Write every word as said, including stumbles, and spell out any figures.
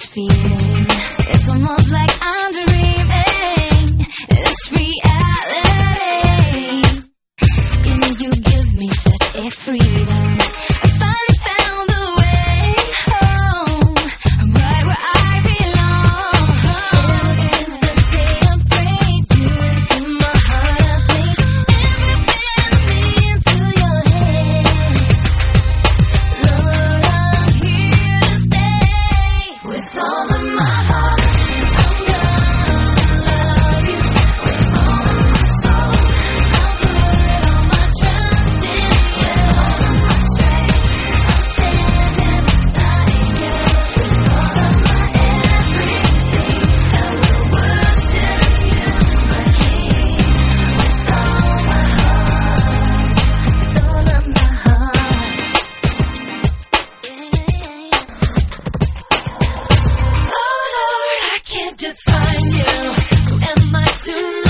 this feeling. It's almost like I'm dreaming this reality. You know you give me such a freedom. I finally found the way home. I'm right where I belong. Ever since the day I prayed you into my heart, I placed everything of me into your hands. Lord, I'm here to stay with all of my heart. I'm gonna love you with all of my soul. I'll put all my trust in you, all of my strength. I'm standing beside you with all of my everything. I will worship you, my King, with all my heart, with all of my heart. Oh Lord, I can't define you. Who am I to